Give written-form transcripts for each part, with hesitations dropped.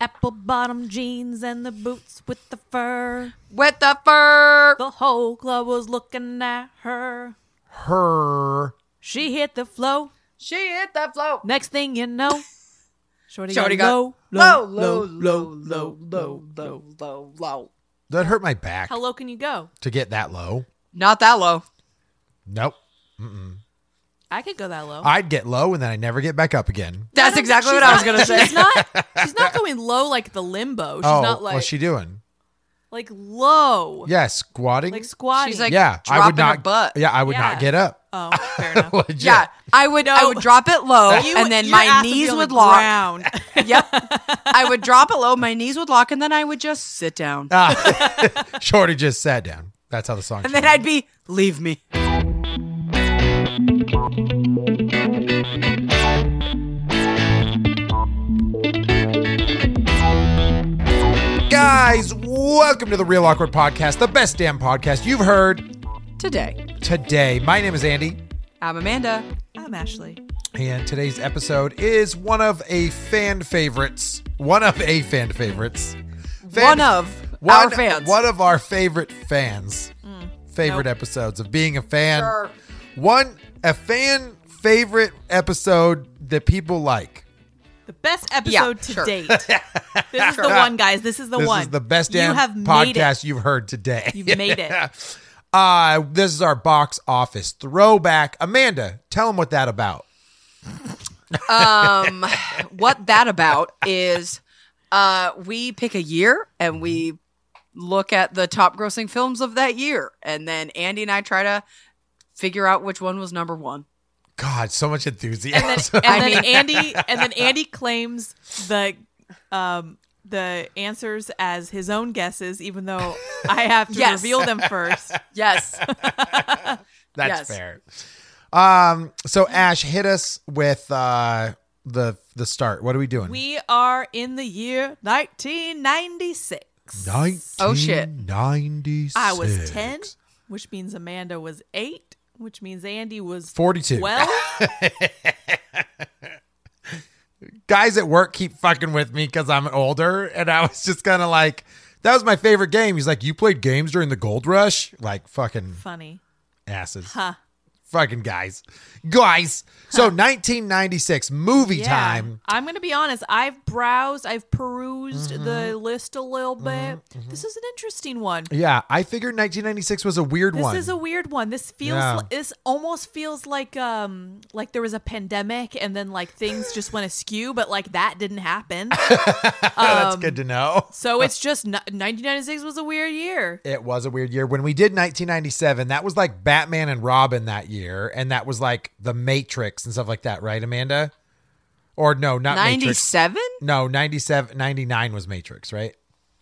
apple bottom jeans and the boots with the fur. With the fur. The whole club was looking at her. Her. She hit the flow. She hit the flow. Next thing you know, Shorty got low. Low. That hurt my back How low can you go? to get that low. Not that low. Nope. I could go that low. I'd get low and then I'd never get back up again. That's exactly what I was going to say. She's not going low like the limbo. She's Oh, not like what's she doing? like low. Yeah, squatting. Like squatting. She's like yeah, I would dropping her not. butt. Yeah, I would Yeah. not get up. Oh, fair enough. Legit. Yeah, I would drop it low, and then Your my ass would be knees on would the lock. ground. Yep, I would drop it low, my knees would lock, and then I would just sit down, Shorty just sat down. That's how the song. and then I'd be, leave me. Guys, welcome to the Real Awkward Podcast, the best damn podcast you've heard Today, my name is Andy, I'm Amanda. I'm Ashley. and today's episode is one of a fan favorites. One of our fans. One of our favorite fans. Favorite Nope. episodes of being a fan. Sure. A fan favorite episode that people like. The best episode to sure. date. This is the one, guys. This is the This one. is the best You damn have made podcast you've heard today. You've made it. This is our box office throwback. Amanda, tell them what that about. What that about is we pick a year and we look at the top grossing films of that year, and then Andy and I try to figure out which one was number one. God, so much enthusiasm. And then Andy claims the answers as his own guesses, even though I have to Yes. reveal them first. Yes. That's Yes. fair. So Ash, hit us with the start. What are we doing? We are in the year 1996. 1996. Oh, shit. I was 10, which means Amanda was 8, which means Andy was 42. 12. Guys at work keep fucking with me because I'm older, and I was just kind of like, that was my favorite game. He's like, you played games during the Gold Rush? Like, fucking Funny. asses. Huh. Fucking guys. So 1996, movie time. I'm going to be honest. I've perused the list a little bit. This is an interesting one. Yeah, I figured 1996 was a weird one. This is a weird one. This feels Yeah. this almost feels like there was a pandemic and then like things just went askew, but like that didn't happen. That's good to know. So it's just 1996 was a weird year. It was a weird year. When we did 1997, that was like Batman and Robin that year. And that was like the Matrix and stuff like that, right, Amanda? Or no, not Matrix. 97? No, 97, 99 was Matrix, right?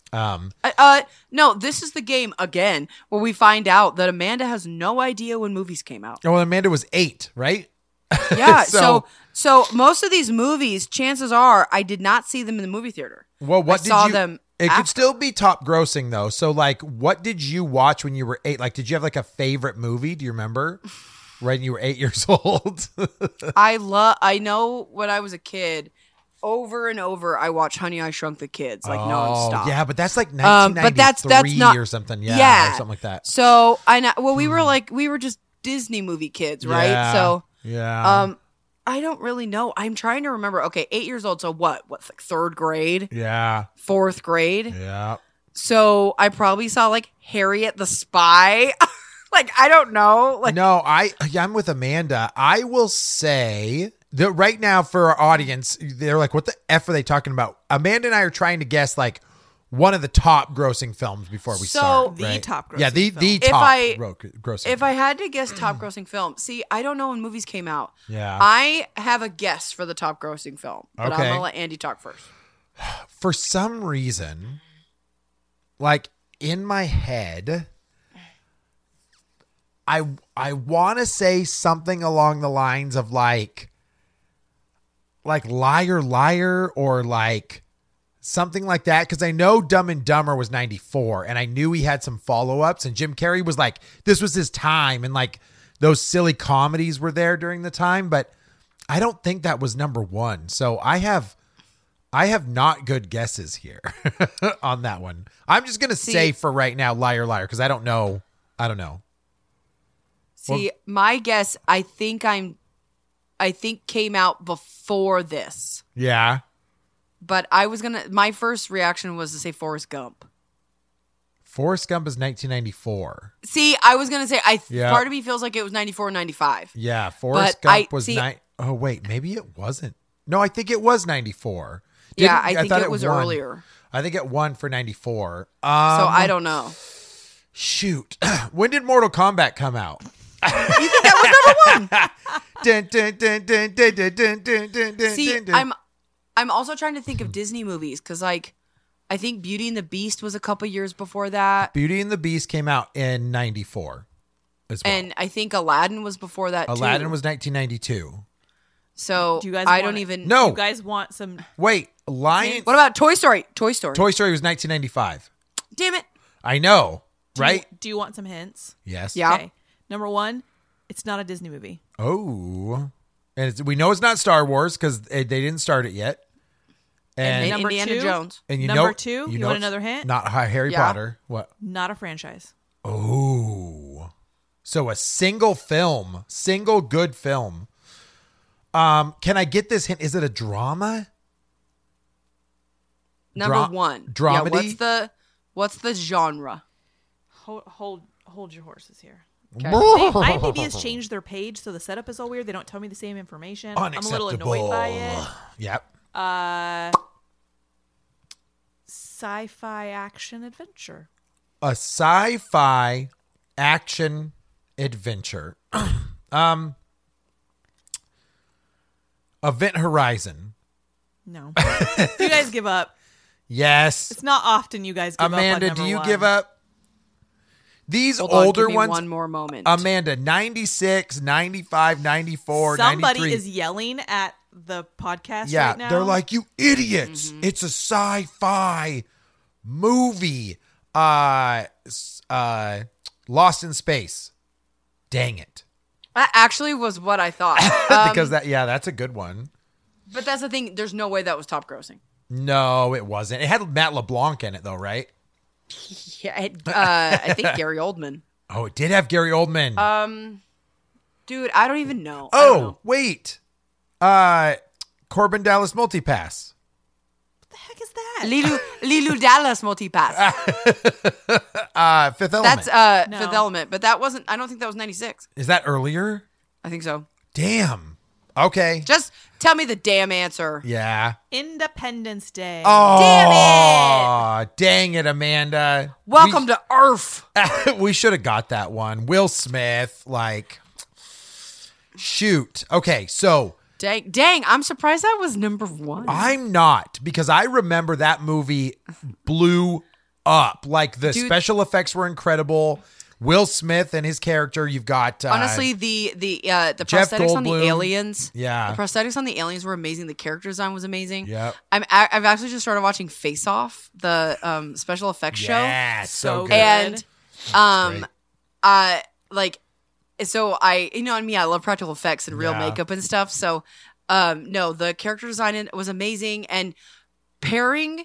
No, this is the game again where we find out that Amanda has no idea when movies came out. Oh, well, Amanda was 8, right? Yeah, So- so most of these movies, chances are I did not see them in the movie theater. Well, what I did saw you? them It after. could still be top grossing though. So, like, what did you watch when you were 8? Like, did you have like a favorite movie? Do you remember? Right, when you were 8 years old. I know when I was a kid, over and over I watched Honey, I Shrunk the Kids like nonstop. yeah, but that's like 1993 but that's not or something. Yeah, yeah. or something like that. So I know. Well, we were just Disney movie kids, right? Yeah, So yeah, I don't really know. I'm trying to remember. Okay, 8 years old. So what? What's like third grade, yeah, fourth grade? yeah. So I probably saw like Harriet the Spy. Like I don't know. Like No, I'm with Amanda. I will say that right now for our audience, they're like, what the F are they talking about? Amanda and I are trying to guess like one of the top grossing films before we So- start. The right? top grossing Yeah, the film. top I- grossing. if I had to guess top grossing film, see, I don't know when movies came out. Yeah. I have a guess for the top grossing film, but Okay. I'm gonna let Andy talk first. For some reason, like in my head, I want to say something along the lines of like Liar Liar or like something like that, because I know Dumb and Dumber was 94 and I knew he had some follow-ups, and Jim Carrey was like, this was his time, and like those silly comedies were there during the time, but I don't think that was number one. So I have I have not good guesses here on that one. I'm just going to say for right now, Liar Liar, because I don't know. See, my guess, I think came out before this. Yeah. But my first reaction was to say Forrest Gump. Forrest Gump is 1994. See, I was going to say, Yeah. part of me feels like it was 94 or 95. Yeah, Forrest Gump was oh wait, maybe it wasn't. No, I think it was 94. Yeah, I think thought it was won. earlier. I think it won for 94. So I don't know. Shoot. When did Mortal Kombat come out? You think that was number one? See, I'm also trying to think of Disney movies because, like, I think Beauty and the Beast was a couple years before that. Beauty and the Beast came out in 94 as well. And I think Aladdin was before that, Aladdin too. was 1992. So Do you guys I want don't it? even... No. You guys want some? Wait, Lion... What about Toy Story? Toy Story. Toy Story was 1995. Damn it. I know, right? Do you want some hints? Yes. Yeah. Okay. Number one, it's not a Disney movie. Oh. And we know it's not Star Wars because they didn't start it yet. And number Indiana two? Jones. And Number two, you want it's another hint? Not Harry Yeah. Potter. What? Not a franchise. Oh. So a single good film. Can I get this hint? Is it a drama? Number one. Dramedy? Yeah, what's the genre? Hold your horses here. Okay. IMDb has changed their page, so the setup is all weird. They don't tell me the same information. I'm a little annoyed by it. Yep. Sci-fi action adventure. A sci-fi action adventure. Event Horizon. No. You guys give up. Yes. It's not often you guys give Amanda, up on do you number give one. up? These Hold on, older give me ones. one more moment. Amanda, 96, 95, 94, Somebody 93. is yelling at the podcast Yeah, right now. they're like, you idiots. It's a sci-fi movie. Lost in Space. Dang it. That actually was what I thought. Because that's a good one. But that's the thing. There's no way that was top grossing. No, it wasn't. It had Matt LeBlanc in it though, right? Yeah, I think Gary Oldman. Oh, it did have Gary Oldman. Dude, I don't even know. Wait. Corbin Dallas Multipass. What the heck is that? Lilu Dallas Multipass. Fifth Element. That's No. Fifth Element, but that wasn't. I don't think that was 96. Is that earlier? I think so. Damn. Okay. Just tell me the damn answer. Yeah. Independence Day. Oh, dang it, Amanda. Welcome to Earth. We should have got that one. Will Smith, shoot. Okay, so Dang, I'm surprised that was number one. I'm not, because I remember that movie blew up. Like the special effects were incredible. Will Smith and his character. You've got honestly the Jeff prosthetics on the Goldblum. aliens. Yeah. The prosthetics on the aliens were amazing. The character design was amazing. Yep. I've actually just started watching Face Off, the special effects show. Yeah, so good. And Great. so I I love practical effects and real Yeah. makeup and stuff. So no, the character design in it was amazing, and pairing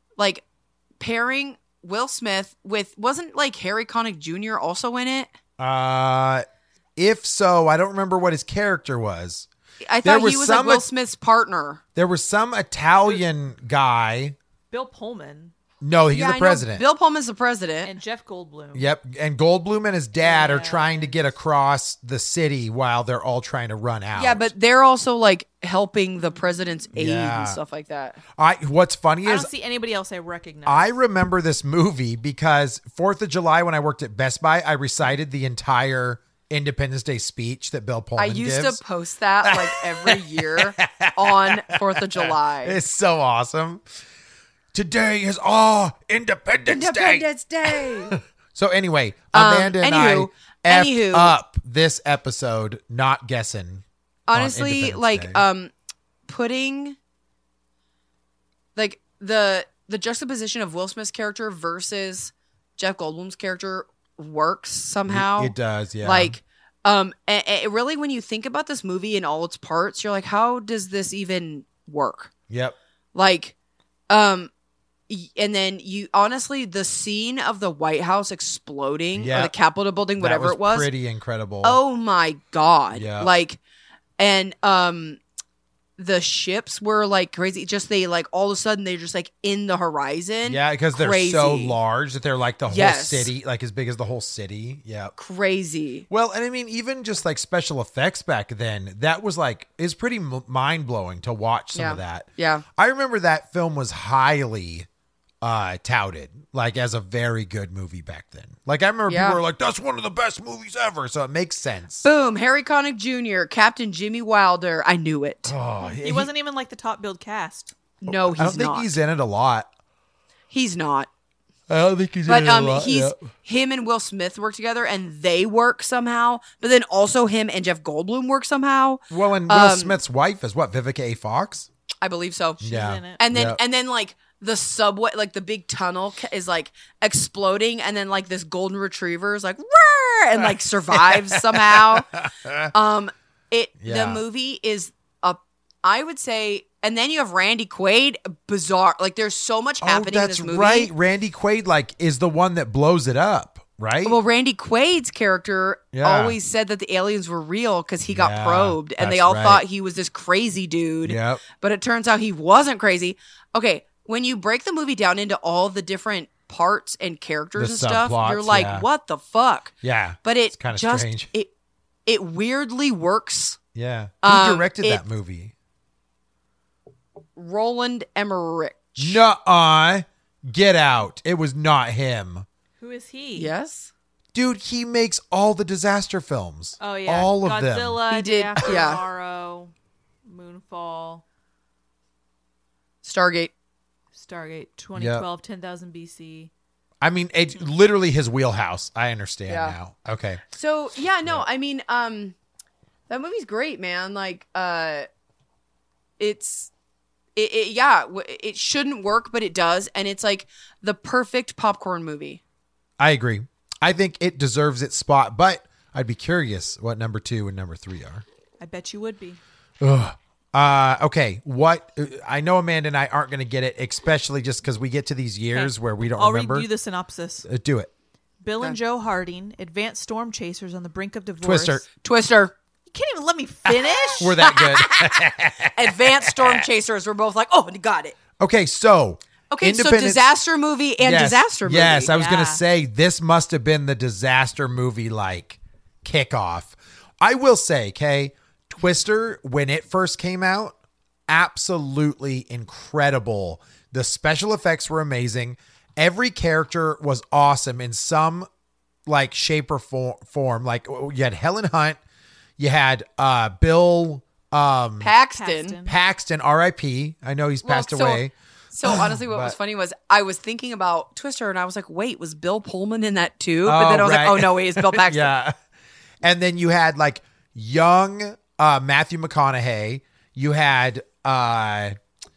Will Smith with, wasn't Harry Connick Jr. also in it? If so, I don't remember what his character was. I There thought was he was some Will Smith's partner. There was some Italian guy. Bill Pullman No, he's Yeah, the I know. president. Bill Pullman's the president. and Jeff Goldblum. Yep. And Goldblum and his dad are Yes. trying to get across the city while they're all trying to run out. Yeah, but they're also helping the president's aid Yeah. and stuff like that. What's funny I is don't see anybody else I recognize. I remember this movie because 4th of July when I worked at Best Buy, I recited the entire Independence Day speech that Bill Pullman I used gives. to post that every year on 4th of July. It's so awesome. Today is Independence Day. Independence Day. So anyway, Amanda and anywho, I anywho. effed up this episode not guessing. on Honestly, Independence Day. putting the juxtaposition of Will Smith's character versus Jeff Goldblum's character works somehow. It does, yeah. And really, when you think about this movie in all its parts, you're like, how does this even work? Yep. And then you honestly, the scene of the White House exploding or the Capitol building, whatever that it was, pretty incredible. Oh my God. Yeah. Like, and the ships were like crazy. Just they like all of a sudden they're just like in the horizon. Yeah, because they're Crazy. so large that they're like the whole Yes. city, like as big as the whole city. Yeah. Crazy. Well, and I mean, even just like special effects back then, that was like, is pretty mind blowing to watch some of that. Yeah. I remember that film was highly touted, like as a very good movie back then. Like I remember people were like, that's one of the best movies ever. So it makes sense. Boom. Harry Connick Jr., Captain Jimmy Wilder. I knew it. Oh, He wasn't even like the top billed cast. No, he's I don't think not. he's in it a lot. He's not. I don't think he's But in it a lot. he's him and Will Smith work together, and they work somehow. But then also him and Jeff Goldblum work somehow. Well, and Will Smith's wife is what, Vivica A. Fox? I believe so. She's Yeah. in it. And then like the subway, like the big tunnel is like exploding, and then like this golden retriever is like "Roar!" and like survives somehow. The movie is I would say, and then you have Randy Quaid, bizarre. Like there's so much happening in this movie. Right. Randy Quaid like is the one that blows it up, right? Well, Randy Quaid's character always said that the aliens were real because he got probed, and they all thought he was this crazy dude. Yep. But it turns out he wasn't crazy. Okay, when you break the movie down into all the different parts and characters The and stuff, subplots, you're like, what the fuck? Yeah. But it It's kinda just strange. it weirdly works. Yeah. Who directed it- that movie? Roland Emmerich. Nuh-uh. Get out. It was not him. Who is he? Yes. Dude, he makes all the disaster films. Oh yeah. All of them. Godzilla, He did, Day After yeah. Tomorrow, Moonfall, Stargate. Stargate, 2012, 10,000 BC. I mean, it's literally his wheelhouse. I understand Yeah. now. Okay. So I mean, that movie's great, man. Like, it shouldn't work, but it does, and it's like the perfect popcorn movie. I agree. I think it deserves its spot, but I'd be curious what number 2 and number 3 are. I bet you would be. Okay. What I know Amanda and I aren't going to get it, especially just because we get to these years where we don't I'll remember. read you the synopsis. Do it. Bill and Joe Harding, advanced storm chasers on the brink of divorce. Twister. You can't even let me finish. We're that good. Advanced Storm Chasers. We're both like, oh, got it. Okay, so Okay, so Independence- disaster movie and disaster movie. Yes, I was going Yeah. to say this must have been the disaster movie like kickoff. I will say, okay, Twister, when it first came out, absolutely incredible. The special effects were amazing. Every character was awesome in some like shape or form. Like you had Helen Hunt, you had Bill Paxton. Paxton, R.I.P. I know he's passed away. So honestly, what was funny was I was thinking about Twister, and I was like, wait, was Bill Pullman in that too? But then I was right. like, oh no, wait, it's Bill Paxton. Yeah. And then you had like young Matthew McConaughey. You had another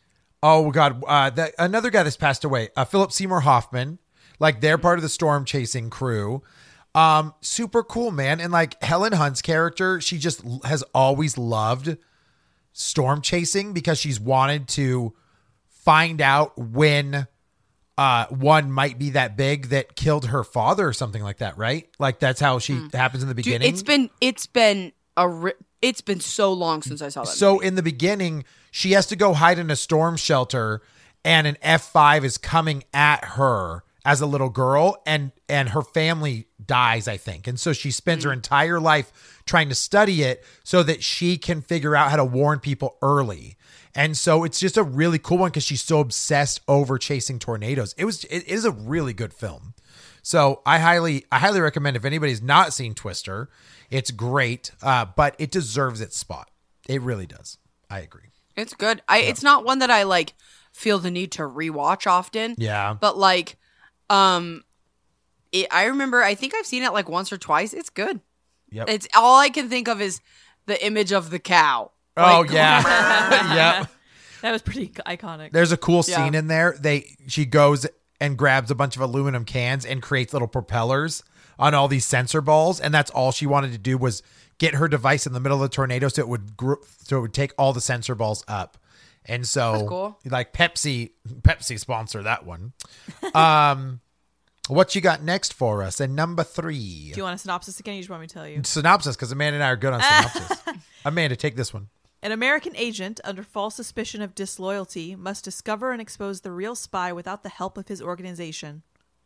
guy that's passed away, Philip Seymour Hoffman. Like they're part of the storm chasing crew. Super cool, man. And like Helen Hunt's character, she just has always loved storm chasing because she's wanted to find out when one might be that big that killed her father or something like that, right? Like that's how she happens in the Dude, beginning. it's been so long since I saw that. So in the beginning, she has to go hide in a storm shelter, and an F5 is coming at her as a little girl, and her family dies, I think. And so she spends her entire life trying to study it so that she can figure out how to warn people early. And so it's just a really cool one because she's so obsessed over chasing tornadoes. It is a really good film. So I highly recommend if anybody's not seen Twister, it's great, but it deserves its spot. It really does. I agree. It's good. It's not one that I like feel the need to rewatch often. Yeah. But like, I remember, I think I've seen it like once or twice. It's good. Yep. It's all I can think of is the image of the cow. Oh Like, yeah. Yep. That was pretty iconic. There's a cool Yeah. scene in there. She goes and grabs a bunch of aluminum cans and creates little propellers on all these sensor balls, and that's all she wanted to do was get her device in the middle of the tornado so it would take all the sensor balls up. And so That's cool. like Pepsi sponsor that one. What you got next for us? And number 3. Do you want a synopsis again? You just want me to tell you? Synopsis, because Amanda and I are good on synopsis. Amanda, take this one. An American agent, under false suspicion of disloyalty, must discover and expose the real spy without the help of his organization.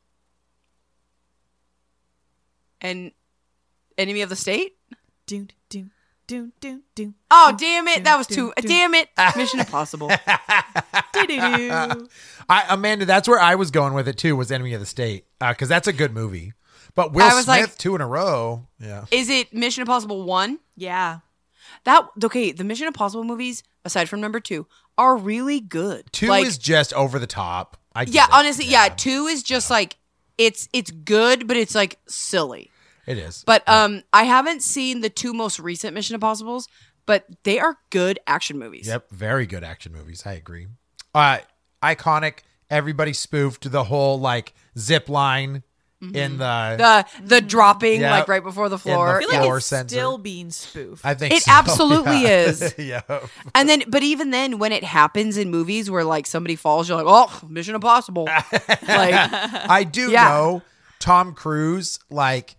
And Enemy of the State? Doon, doon, doon, doon, doon. Oh, damn it. That was Doon, too. doon, Damn it. Mission Impossible. Doo-doo-doo. Amanda, that's where I was going with it too, was Enemy of the State. Because that's a good movie. But Will I was Smith, like- 2 in a row. Yeah. Is it Mission Impossible 1? Yeah. The Mission Impossible movies, aside from number 2, are really good. 2 Like, is just over the top. I get yeah, it. honestly, yeah. 2 is just like it's good, but it's like silly. It is. But I haven't seen the 2 most recent Mission Impossibles, but they are good action movies. Yep, very good action movies. I agree. Iconic. Everybody spoofed the whole like zip line in The dropping Yep. like right before the floor. I feel like Floor it's sensor. still being spoofed. I think It so, absolutely yeah. is. Yeah. And then, but even then, when it happens in movies where like somebody falls, you're like, oh, Mission Impossible. Like, I do Yeah. know Tom Cruise, like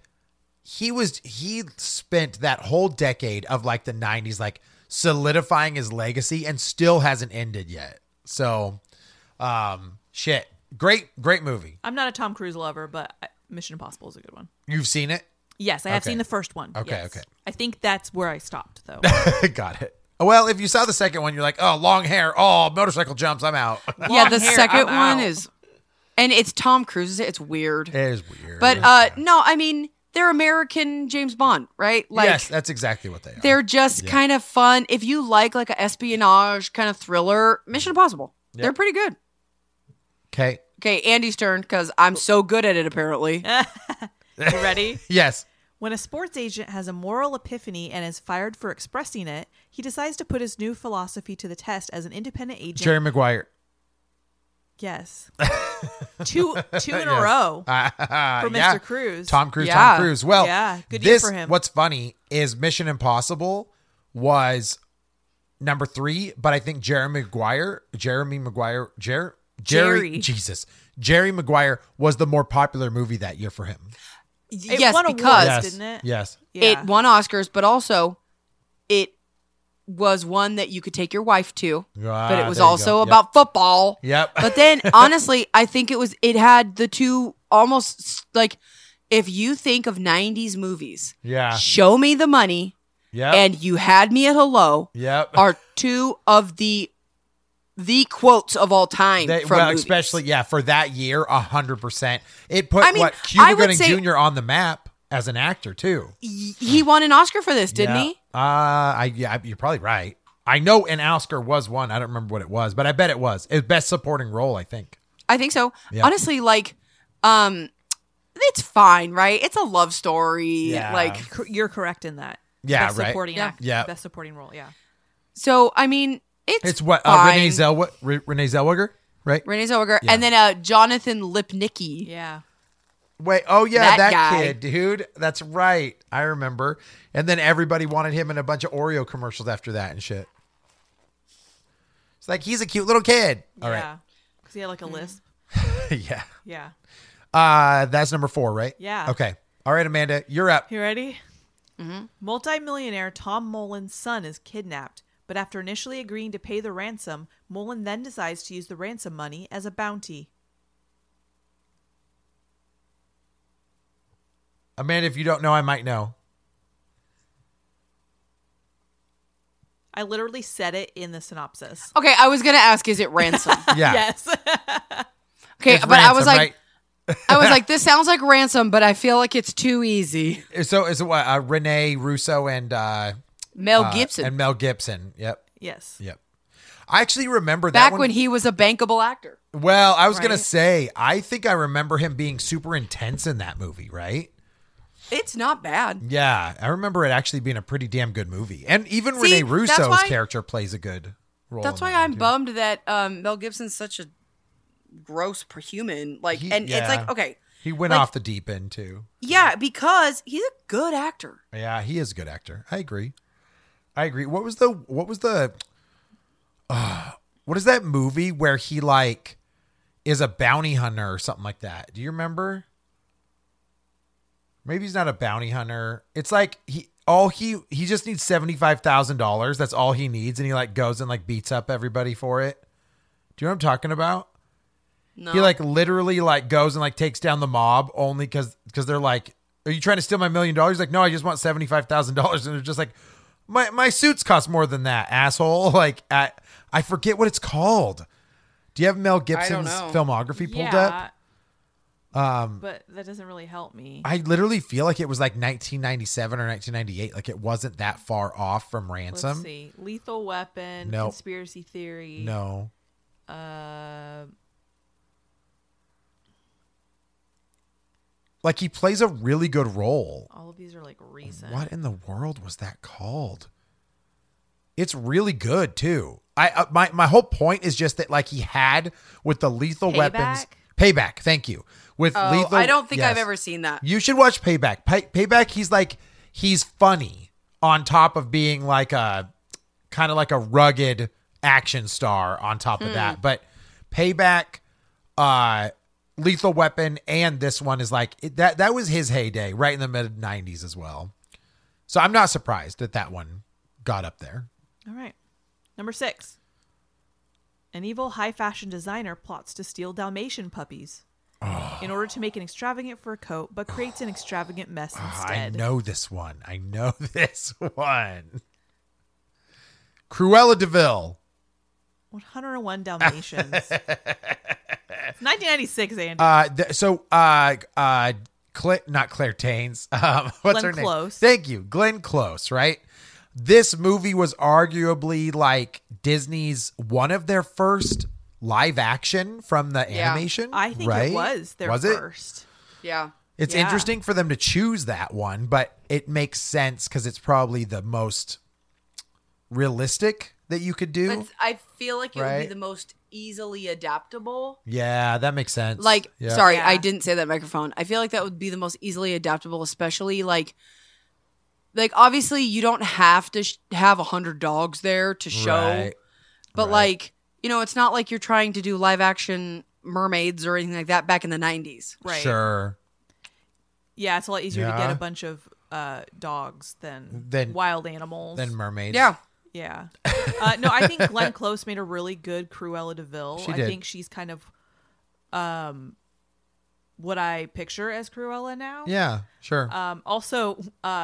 he spent that whole decade of like the 90s like solidifying his legacy and still hasn't ended yet. So shit. Great movie. I'm not a Tom Cruise lover, but Mission Impossible is a good one. You've seen it? Yes, I have Okay. seen the first one. Okay, Yes. okay. I think that's where I stopped, though. Got it. Well, if you saw the second one, you're like, oh, long hair. Oh, motorcycle jumps. I'm out. yeah, the hair, second I'm one out. is, and it's Tom Cruise. It's weird. It is weird. But no, I mean, they're American James Bond, right? Like, yes, that's exactly what they are. they're just kind of fun. If you like a espionage kind of thriller, Mission Impossible, they're pretty good. Okay. Okay, Andy's turn because I'm so good at it. Apparently, You ready? Yes. When a sports agent has a moral epiphany and is fired for expressing it, he decides to put his new philosophy to the test as an independent agent. Jerry Maguire. Yes. two in a Yes. row for Yeah. Mr. Cruz. Tom Cruise. Yeah. Tom Cruise. Well, Yeah, good year this, for him. What's funny is Mission Impossible was number 3, but I think Jerry Maguire, Jerry Maguire was the more popular movie that year for him. It yes, won because awards, Yes. didn't it? Yes. Yeah. it won Oscars, but also it was one that you could take your wife to. But it was there you also go. Yep. about football. Yep. But then, honestly, I think it had the two almost like if you think of 90s movies, Yeah. Show Me the Money Yep. and You Had Me at Hello Yep. are two of the quotes of all time from movies. especially for that year, 100%. It put I mean, Cuba I would Gooding say- Jr. on the map as an actor too. He won an Oscar for this, didn't he? You're probably right. I know an Oscar was one. I don't remember what it was, but I bet it was. It was best supporting role, I think. I think so. Yeah. Honestly, it's fine, right? It's a love story. Yeah. Like, You're correct in that. Yeah, Best right. Supporting Yeah. act, Yeah. Best supporting role. Yeah. so I mean, It's what fine. Renee Zellweger, right? Renee Zellweger, Yeah. and then Jonathan Lipnicki. Yeah. Wait, oh yeah, That that guy. kid, dude. That's right. I remember. And then everybody wanted him in a bunch of Oreo commercials after that and shit. It's like he's a cute little kid. All right. Yeah. Because he had like a lisp. Yeah. Yeah. That's number 4, right? Yeah. Okay. All right, Amanda, you're up. You ready? Mm-hmm. Multi-millionaire Tom Mullen's son is kidnapped, but after initially agreeing to pay the ransom, Mullen then decides to use the ransom money as a bounty. Amanda, if you don't know, I might know. I literally said it in the synopsis. Okay, I was gonna ask, is it Ransom? Yeah. Yes. Okay, It's but I was Ransom, like, this sounds like Ransom, but I feel like it's too easy. right? So is it what? Renee Russo and Mel Gibson, and Mel Gibson. Yep. Yes. Yep. I actually remember that back one. when he was a bankable actor. Well, I was gonna Right. say, I think I remember him being super intense in that movie, right? It's not bad. Yeah, I remember it actually being a pretty damn good movie, and even See, Renee that's Russo's why- character plays a good role. That's in why that I'm one, too. bummed that Mel Gibson's such a gross human. Like, and it's like, okay, he went like- off the deep end too. yeah, because he's a good actor. Yeah, he is a good actor. I agree. What was the what is that movie where he like is a bounty hunter or something like that? Do you remember? Maybe he's not a bounty hunter. It's like he just needs $75,000. That's all he needs, and he like goes and like beats up everybody for it. Do you know what I'm talking about? No. He like literally like goes and like takes down the mob only because they're like, "Are you trying to steal my $1 million?" He's like, "No, I just want $75,000." And they're just like, My suits cost more than that, asshole. Like, I forget what it's called. Do you have Mel Gibson's filmography pulled up? But that doesn't really help me. I literally feel like it was like 1997 or 1998. Like, it wasn't that far off from Ransom. Let's see. Lethal Weapon, Nope. Conspiracy Theory. No. Like, he plays a really good role. All of these are like recent. What in the world was that called? It's really good too. My whole point is just that like he had with the Lethal Weapons Payback. Thank you. With Lethal, I don't think yes. I've ever seen that. You should watch Payback. Payback. He's funny on top of being like a kind of like a rugged action star on top of that. But Payback, Lethal Weapon, and this one is like that was his heyday, right in the mid 90s as well. So I'm not surprised that one got up there. All right. Number 6. An evil high fashion designer plots to steal Dalmatian puppies in order to make an extravagant fur coat, but creates an extravagant mess instead. I know this one. Cruella de Vil. 101 Dalmatians. It's 1996, Andy. Not Claire Danes. What's Glenn her name? Close. Thank you. Glenn Close, right? This movie was arguably like Disney's one of their first live action from the animation. I think right? it was their was first. Yeah. It's Yeah. interesting for them to choose that one, but it makes sense because it's probably the most realistic that you could do. But I feel like it would be Right? the most easily adaptable. Yeah, that makes sense. Like, Yeah. sorry, Yeah. I didn't say that microphone. I feel like that would be the most easily adaptable, especially like obviously you don't have to have 100 dogs there to show, Right. but Right. like, you know, it's not like you're trying to do live action mermaids or anything like that back in the 90s. Right. Sure. Yeah, it's a lot easier to get Yeah. a bunch of dogs than Than- wild animals. Then mermaids. Yeah. Yeah. No, I think Glenn Close made a really good Cruella de Vil. She I did. think she's kind of what I picture as Cruella now. Yeah, sure. Also,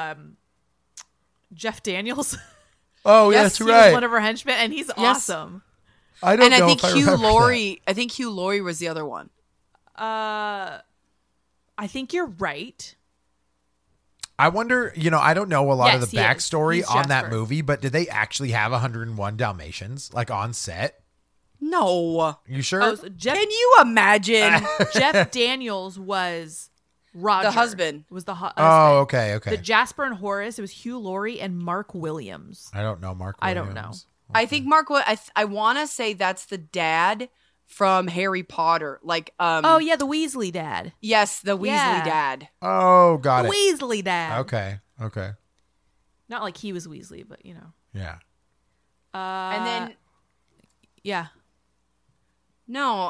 Jeff Daniels Oh, Yes, that's he was right. one of her henchmen, and he's Yes. awesome. I don't And know I think if I Hugh remember Laurie, I think Hugh Laurie was the other one. I think you're right. that. I wonder, I don't know a lot Yes, of the he is. backstory He's on that Jasper. movie, but did they actually have 101 Dalmatians like on set? No. You sure? Oh, so Jeff Can you imagine? Jeff Daniels was Roger. The husband. Was the husband. Oh, okay. The Jasper and Horace, it was Hugh Laurie and Mark Williams. I don't know Mark I Williams. don't know. I think Mark. I want to say that's the dad from Harry Potter. Like, Oh, yeah, the Weasley dad. yes, the Weasley Yeah. dad. Oh, got The it. Weasley dad. Okay. Not like he was Weasley, but, Yeah. And then Yeah. no,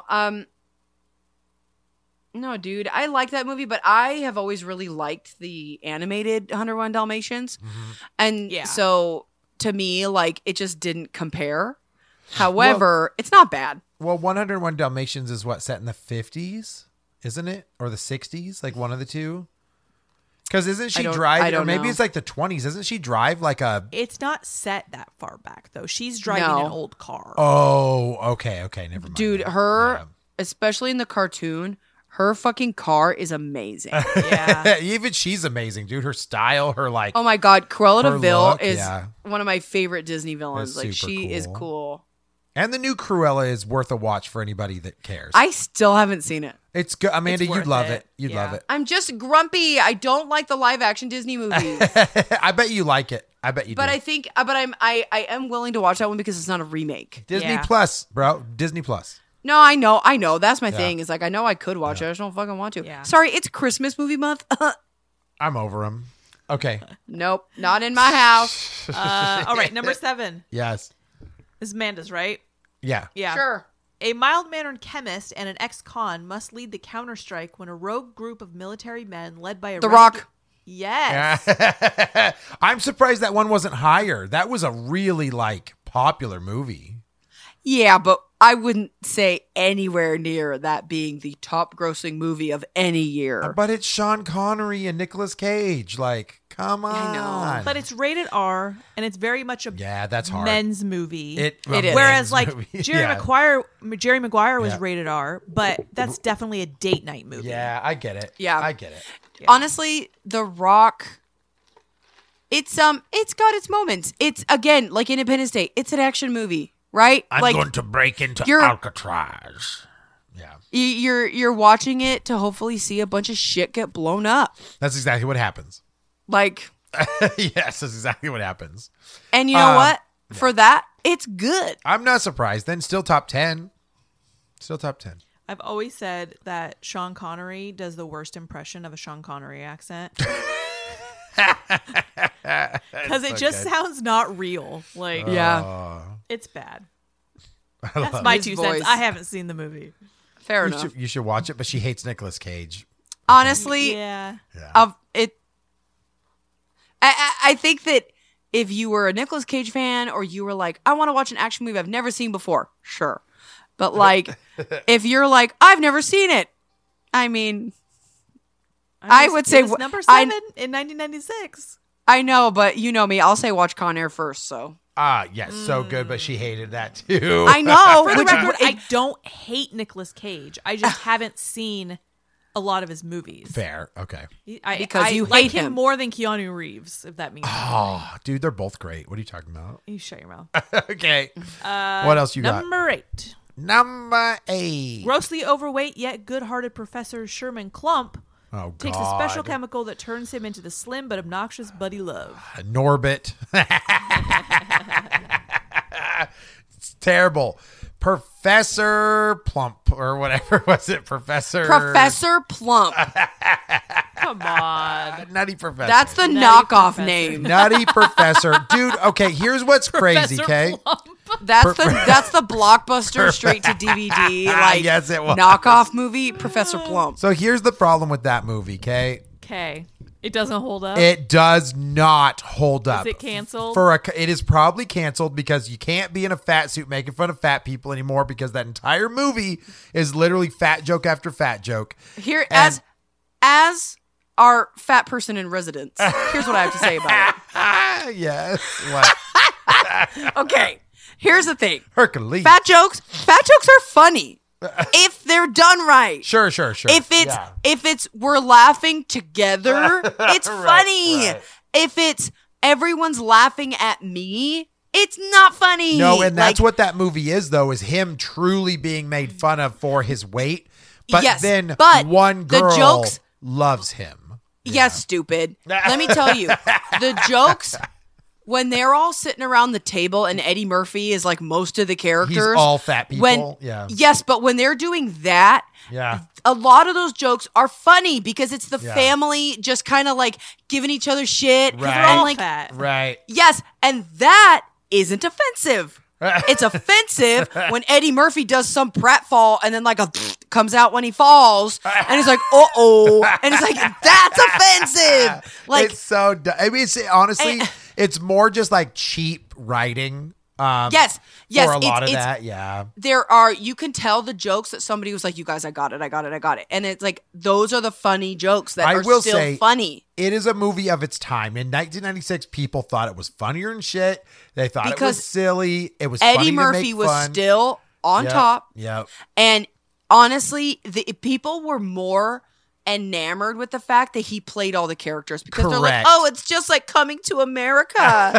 dude, I like that movie, but I have always really liked the animated 101 Dalmatians, and Yeah. so to me, like, it just didn't compare. However, it's not bad. Well, 101 Dalmatians is what, set in the 50s, isn't it? Or the 60s? Like one of the two? Because isn't she I driving? Or don't maybe know. it's like the 20s. Doesn't she drive like a... It's not set that far back, though. She's driving No. an old car. Oh, okay. Never mind. Dude, then. her, especially in the cartoon, her fucking car is amazing. Yeah. Yeah. Even she's amazing, dude. Her style, her like... Oh my god, Cruella de Her Vil look, is yeah. one of my favorite Disney villains. It's Like, super she is cool. cool. And the new Cruella is worth a watch for anybody that cares. I still haven't seen it. It's good. Amanda, It's you'd worth love it. it. You'd Yeah. love it. I'm just grumpy. I don't like the live action Disney movies. I bet you like it. I bet you But do. I think, I am willing to watch that one because it's not a remake. Disney Yeah. Plus, bro. Disney Plus. No, I know. That's my thing. Is like, I know I could watch it. I just don't fucking want to. Yeah. Sorry, it's Christmas movie month. I'm over them. Okay. Nope, not in my house. All right, number 7. Yes. This is Amanda's, right? Yeah. Yeah. Sure. A mild-mannered chemist and an ex-con must lead the counterstrike when a rogue group of military men led by a The Rock. Yes. I'm surprised that one wasn't higher. That was a really popular movie. Yeah, but I wouldn't say anywhere near that being the top grossing movie of any year. But it's Sean Connery and Nicolas Cage. Come on. I know. But it's rated R, and it's very much a that's hard. men's movie. It is. Whereas, men's movie. Jerry Maguire was Yeah. rated R, but that's definitely a date night movie. Yeah, I get it. Yeah. I get it. Yeah. Honestly, The Rock, it's got its moments. It's, again, like Independence Day, it's an action movie, right? to break into you're- Alcatraz. Yeah. You're watching it to hopefully see a bunch of shit get blown up. That's exactly what happens. Like, Yes, that's exactly what happens. and you know what? For that, it's good. I'm not surprised. Then still top 10. Still top 10. I've always said that Sean Connery does the worst impression of a Sean Connery accent. Because it just sounds not real. Yeah. It's bad. That's my His 2 voice. cents. I haven't seen the movie. Fair You enough. should watch it, but she hates Nicolas Cage. Honestly, Yeah. I think that if you were a Nicolas Cage fan or you were like, I want to watch an action movie I've never seen before, sure. But if you're like, I've never seen it, I mean, I would say it was number 7 in 1996. I know, but you know me, I'll say watch Con Air first, so. Yes, so good, but she hated that too. I know. For the which- record, I don't hate Nicolas Cage. I just haven't seen a lot of his movies. Fair. Okay. Because you like hate him. more than Keanu Reeves, if that means anything. Oh, dude, they're both great. What are you talking about? You shut your mouth. Okay. What else you got? Number 8. Number 8. Grossly overweight yet good-hearted Professor Sherman Klump Oh, God. takes a special chemical that turns him into the slim but obnoxious Buddy Love. Norbit. It's terrible. Professor Plump or whatever was it? Professor Plump. Come on. Nutty Professor. That's the Nutty knockoff Professor. name. Nutty Professor. Dude, okay, here's what's crazy, Professor okay? Plump. That's the blockbuster straight to DVD Yes, it was. knockoff movie, Professor Plump. So here's the problem with that movie, okay? Okay. It doesn't hold up. It does not hold up. Is it canceled? It is probably canceled because you can't be in a fat suit making fun of fat people anymore because that entire movie is literally fat joke after fat joke. Here, And- as our fat person in residence, here's what I have to say about Yes. What? it. Okay, here's the thing: Hercules. fat jokes are funny if they're done right. Sure. If Yeah. it's we're laughing together, it's Right, funny. right. If it's everyone's laughing at me, it's not funny. No, and that's Like, what that movie is, though, is him truly being made fun of for his weight. But Yes, then but one the girl jokes- loves him. Yes, stupid. Let me tell you, the jokes when they're all sitting around the table and Eddie Murphy is like most of the characters. He's all fat people. When, yeah. Yes, but when they're doing that, Yeah. a lot of those jokes are funny because it's the Yeah. family just kind of like giving each other shit. Right. They're all And like, fat. Right. yes, and that isn't offensive. It's offensive when Eddie Murphy does some pratfall and then like a comes out when he falls and he's like, and it's like, that's offensive. Like, it's so I mean, honestly, And- it's more just like cheap writing. yes, For a lot of it's that, yeah. you can tell the jokes that somebody was like, you guys, I got it. And it's like, those are the funny jokes that I are will still say- funny. It is a movie of its time. In 1996, people thought it was funnier than shit. They thought it Because was silly. It was funny Eddie to Murphy make was fun. still on Yep, top. Yep. And honestly, the people were more enamored with the fact that he played all the characters because they're like, Correct. oh, it's just like Coming to America.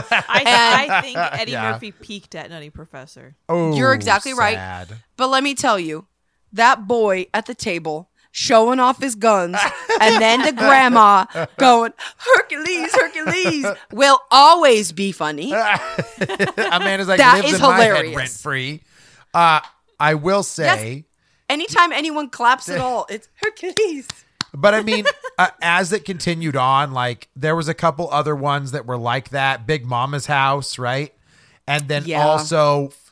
I think Eddie Yeah. Murphy peaked at Nutty Professor. Oh, You're exactly right. sad. But let me tell you, that boy at the table showing off his guns and then the grandma going, Hercules, will always be funny. Amanda's like, That lives is in my head hilarious. rent free. I will say, Anytime anyone claps at all, it's Hercules. but I mean, as it continued on, like there was a couple other ones that were like that. Big Mama's House, right? And then Yeah. also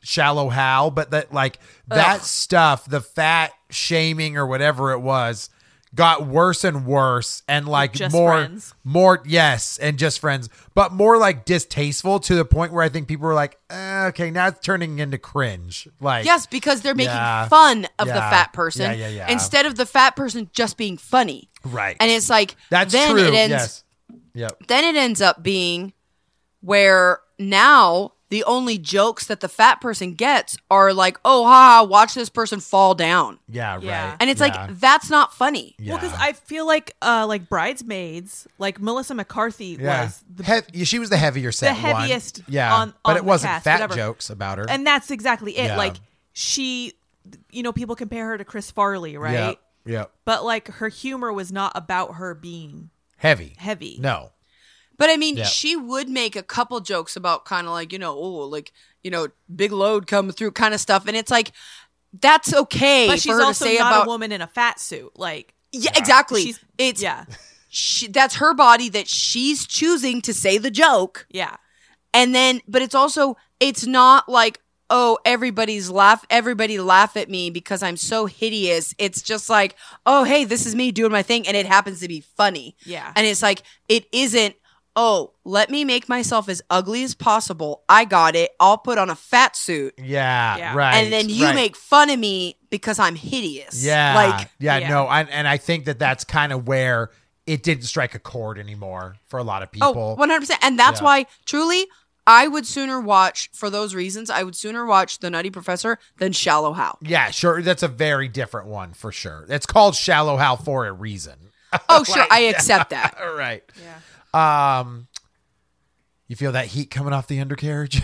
Shallow Hal, but that stuff, the fat shaming or whatever it was, got worse and worse, and Just more, Friends. yes, and Just Friends, but more distasteful to the point where I think people were like, okay, now it's turning into cringe. Yes, because they're making Yeah. fun of the Yeah. fat person Yeah. instead of the fat person just being funny. Right. And it's like, That's then true. it ends, Yes. Yep. then it ends up being where now the only jokes that the fat person gets are like, oh, watch this person fall down. Yeah. Yeah. Right. And it's Yeah. like, that's not funny. Yeah. Well, because I feel like Bridesmaids, like Melissa McCarthy Yeah. was the she was the heavier set one. heaviest Yeah. on but the it wasn't cast, fat whatever. jokes about her. and that's exactly it. Yeah. Like she, people compare her to Chris Farley, right? Yep. Yep. But like her humor was not about her being Heavy. heavy. No. But I mean, Yeah. she would make a couple jokes about kind of big load coming through kind of stuff. And it's like, that's okay But for she's her to also say not about. a woman in a fat suit. Like Yeah, exactly. she's It's yeah, that's her body that she's choosing to say the joke. yeah, And then, but it's not like, oh, everybody laugh at me because I'm so hideous. It's just like, oh, hey, this is me doing my thing, and it happens to be funny. Yeah. And it's like, it isn't, oh, let me make myself as ugly as possible. I got it. I'll put on a fat suit. Yeah. Yeah. Right. And then you right. make fun of me because I'm hideous. Yeah. Like, yeah. Yeah. No. And I think that's kind of where it didn't strike a chord anymore for a lot of oh, people. 100%. And that's Yeah. why, truly, I would sooner watch, for those reasons, I would sooner watch The Nutty Professor than Shallow Hal. Yeah, sure. That's a very different one for sure. It's called Shallow Hal for a reason. Oh, sure. I accept that. All right. yeah. You feel that heat coming off the undercarriage?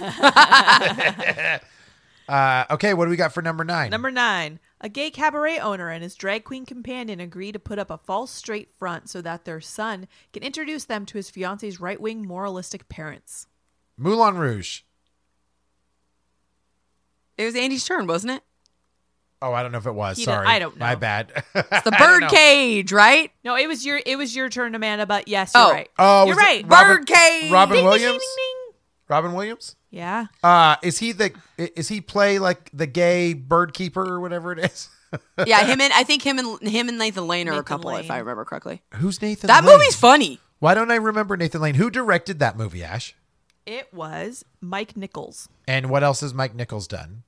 Okay, what do we got for number 9? Number 9. A gay cabaret owner and his drag queen companion agree to put up a false straight front so that their son can introduce them to his fiance's right-wing moralistic parents. Moulin Rouge. It was Andy's turn, wasn't it? Oh, I don't know if it was. He Sorry. did- I don't know. My bad. It's the birdcage, right? No, it was your turn, Amanda, but yes, you're Oh. right. Oh, you're was it right. Birdcage. Robin Ding, ding, Williams? ding, ding, ding. Robin Williams? Yeah. Is he play like the gay bird keeper or whatever it is? Yeah, I think him and Nathan Lane are a Nathan couple, if Lane. I remember correctly. Who's Nathan That Lane? movie's funny. Why don't I remember Nathan Lane? Who directed that movie, Ash? It was Mike Nichols. And what else has Mike Nichols done?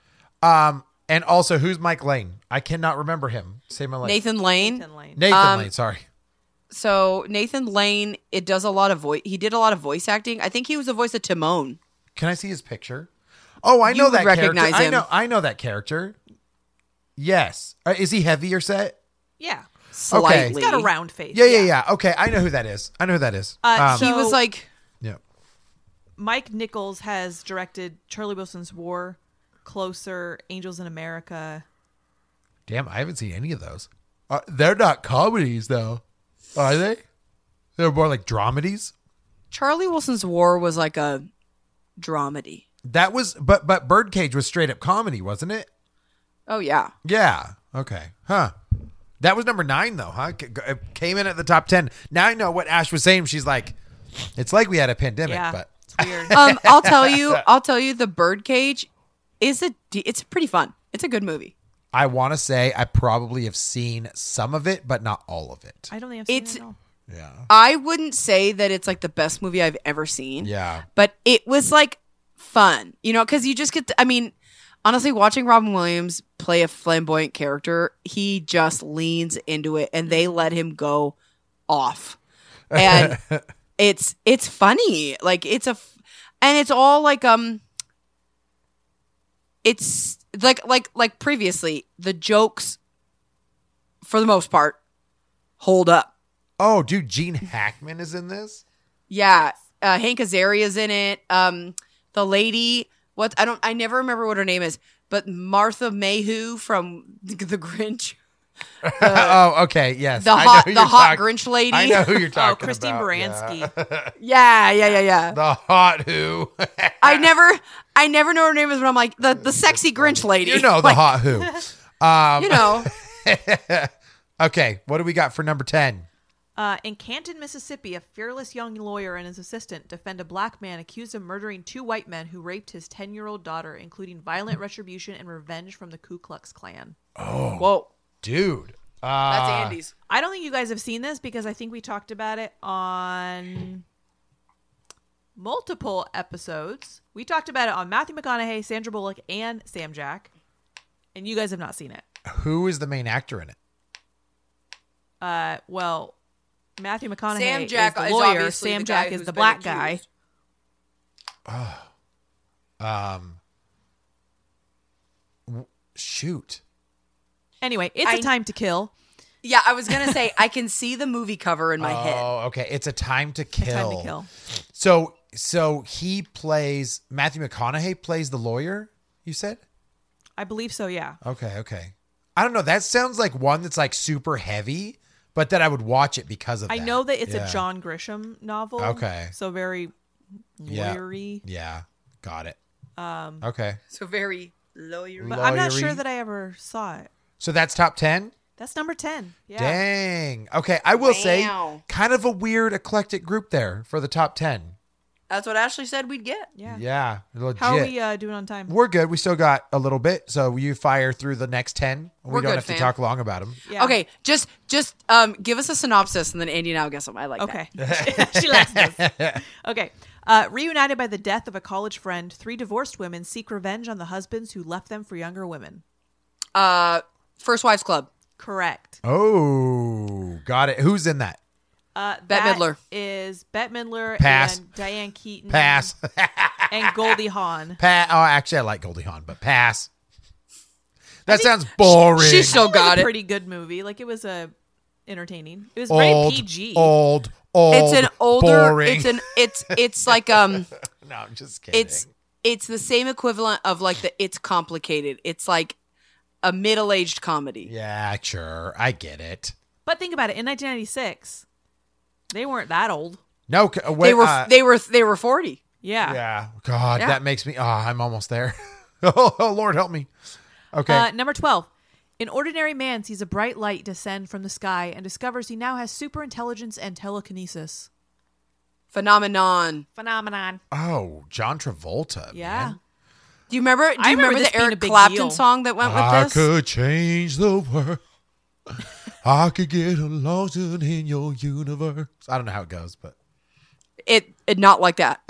And also, who's Mike Lane? I cannot remember him. Say my name. Nathan Lane. Nathan Lane. Nathan Lane. Sorry. So Nathan Lane, he did a lot of voice acting. I think he was the voice of Timon. Can I see his picture? Oh, I You know would that recognize character. him. I know that character. Yes. Is he heavier set? Yeah. Slightly. He's got a round face. Yeah. Okay, I know who that is. So- He was like, yeah. Mike Nichols has directed Charlie Wilson's War, Closer, Angels in America. Damn, I haven't seen any of those. They're not comedies, though, are they? They're more like dramedies. Charlie Wilson's War was like a dramedy. That was, but Birdcage was straight up comedy, wasn't it? Oh, yeah. Yeah. Okay. Huh. That was number 9, though, huh? It came in at the top 10. Now I know what Ash was saying. She's like, it's like we had a pandemic, Yeah. but It's weird. I'll tell you, the Birdcage it's pretty fun. It's a good movie. I want to say I probably have seen some of it, but not all of it. I don't think I've seen It's- it at all. Yeah. I wouldn't say that it's like the best movie I've ever seen. Yeah. But it was like fun, because you just get to, honestly, watching Robin Williams play a flamboyant character, he just leans into it and they let him go off. And it's funny. Like and it's all like, it's like previously, the jokes for the most part hold up. Oh, dude, Gene Hackman is in this? Yeah, Hank Azaria's in it. The lady, I never remember what her name is, but Martha Mayhew from The Grinch. Oh, okay. Yes. The I know hot, who the you're hot talking- Grinch lady. I know who you're talking Oh, Christine about. Baranski. Yeah. Yeah. The hot who. I never know her name is, but I'm like the sexy Grinch lady. You know the Like, hot who. You know, Okay, what do we got for number 10? In Canton, Mississippi, a fearless young lawyer and his assistant defend a black man accused of murdering 2 white men who raped his 10-year-old daughter, including violent retribution and revenge from the Ku Klux Klan. Oh, Whoa. dude. That's Andy's. I don't think you guys have seen this because I think we talked about it on multiple episodes. We talked about it on Matthew McConaughey, Sandra Bullock, and Sam Jack. And you guys have not seen it. Who is the main actor in it? Well, Matthew McConaughey Sam Jack is the is lawyer. obviously Sam the guy Jack is who's the been black guy. accused. Shoot. Anyway, it's A Time to Kill. Yeah, I was going to say, I can see the movie cover in my head. Oh, okay. It's A Time to Kill. A Time to Kill. So he plays, Matthew McConaughey plays the lawyer, you said? I believe so, yeah. Okay. I don't know. That sounds like one that's like super heavy, but that I would watch it because of that. I know that it's Yeah. a John Grisham novel. Okay. So very lawyery. Yeah. Got it. Okay. So very lawyery. But I'm not Lawyery. sure that I ever saw it. So that's top 10? That's number 10. Yeah. Dang. Okay. I will say Wow. kind of a weird eclectic group there for the top 10. That's what Ashley said we'd get. Yeah. Yeah. Legit. How are we doing on time? We're good. We still got a little bit. So you fire through the next 10. We We're don't good, have to fam. talk long about them. Yeah. Okay, just give us a synopsis and then Andy and I'll guess them. I like Okay. She likes this. Okay. Reunited by the death of a college friend, 3 divorced women seek revenge on the husbands who left them for younger women. that. First Wives Club. Correct. Oh, got it. Who's in that? Bette That Midler. is Bette Midler Pass. and Diane Keaton. Pass. And Goldie Hawn. Pass. Oh, actually, I like Goldie Hawn, but pass. That sounds boring. She still It was got a it. pretty good movie. Like, it was entertaining. It was old, very PG. old. It's an older. boring. It's like No, I'm just kidding. it's the same equivalent of like the It's Complicated. It's like a middle-aged comedy. Yeah, sure. I get it. But think about it. In 1996, they weren't that old. No, wait, They were 40. Yeah. Yeah. God, Yeah. that makes me. Oh, I'm almost there. Oh, Lord, help me. Okay. Number 12. An ordinary man sees a bright light descend from the sky and discovers he now has super intelligence and telekinesis. Phenomenon. Phenomenon. Oh, John Travolta. Yeah. Man. Do you remember? Do you remember remember this the being a Eric big Clapton deal. song that went with I this? could change the world. I could get lost in your universe. I don't know how it goes, but It not like that.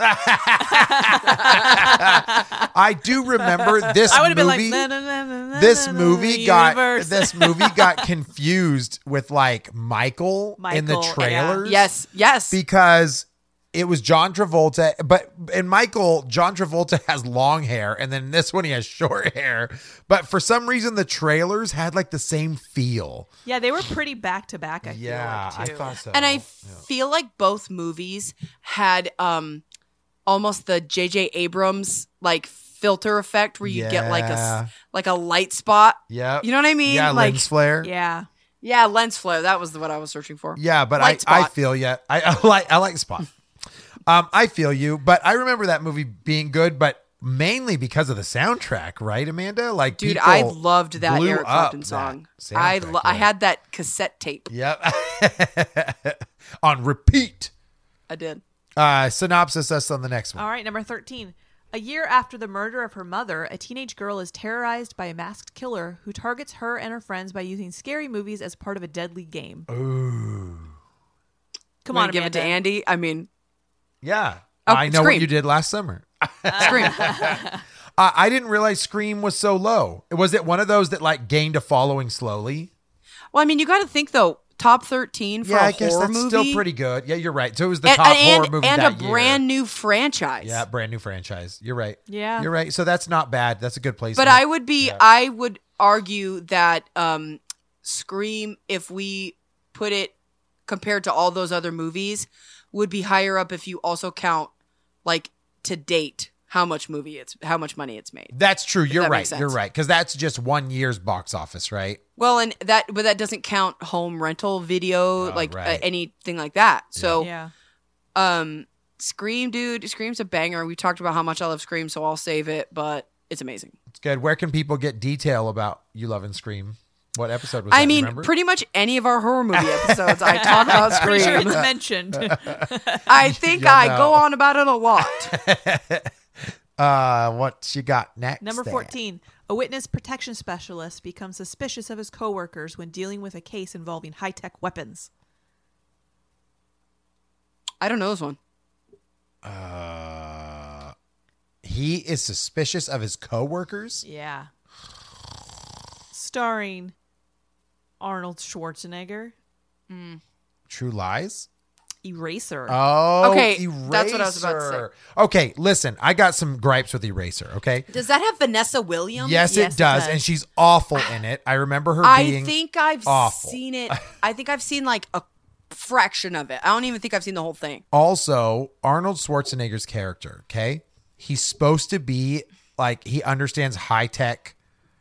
I do remember this I would have been like, movie. na, na, na, na, na, This na, na, movie got confused with like Michael in the Michael, yeah. trailers. Yes. Because it was John Travolta, but in Michael, John Travolta has long hair, and then this one he has short hair. But for some reason, the trailers had like the same feel. Yeah, they were pretty back to back, I feel like, too. I thought so. And I feel like both movies had almost the J.J. Abrams like filter effect where you get like a light spot. Yeah, You know what I mean? Yeah, like lens flare. Yeah. yeah, lens flare. That was what I was searching for. Yeah, but Light I spot. feel you. I like Spot. I feel you, but I remember that movie being good, but mainly because of the soundtrack, right, Amanda? Like, Dude, people I loved that blew Eric up Clapton that song. soundtrack, I yeah. had that cassette tape. Yep. On repeat. I did. Synopsis us on the next one. All right, number 13. A year after the murder of her mother, a teenage girl is terrorized by a masked killer who targets her and her friends by using scary movies as part of a deadly game. Ooh. Come Wanna on, give it to Amanda. Andy. I mean, Yeah. Oh, I know what Scream. you did last summer. Scream. I didn't realize Scream was so low. Was it one of those that like gained a following slowly? Well, I mean, you got to think though. Top 13 for Yeah, a I guess horror that's movie. still pretty good. Yeah, you're right. So it was the top horror movie and that a year. brand new franchise. Yeah, brand new franchise. You're right. Yeah. You're right. So that's not bad. That's a good place. But I would argue that Scream, if we put it compared to all those other movies, would be higher up if you also count like to date how much money it's made. That's true. You're that right. makes sense. You're right. Because that's just 1 year's box office, right? Well, but that doesn't count home rental video, right. anything like that. So, Yeah. Scream, dude, Scream's a banger. We talked about how much I love Scream, so I'll save it, but it's amazing. It's good. Where can people get detail about you loving Scream? What episode was that? I You mean, remember? pretty much any of our horror movie episodes, I talk about Pretty sure Scream. it's mentioned. I think You'll I know. go on about it a lot. What you got next? Number there? 14. A witness protection specialist becomes suspicious of his coworkers when dealing with a case involving high-tech weapons. I don't know this one. He is suspicious of his coworkers. Yeah. Starring Arnold Schwarzenegger. True Lies. Eraser. Oh, Okay, Eraser. that's what I was about to say. Okay, listen, I got some gripes with Eraser. Okay. Does that have Vanessa Williams? Yes, Yes, it does, it does. and she's awful in it. I remember her I being. think I've awful. seen it. I think I've seen like a fraction of it. I don't even think I've seen the whole thing. Also, Arnold Schwarzenegger's character. Okay, he's supposed to be like he understands high tech,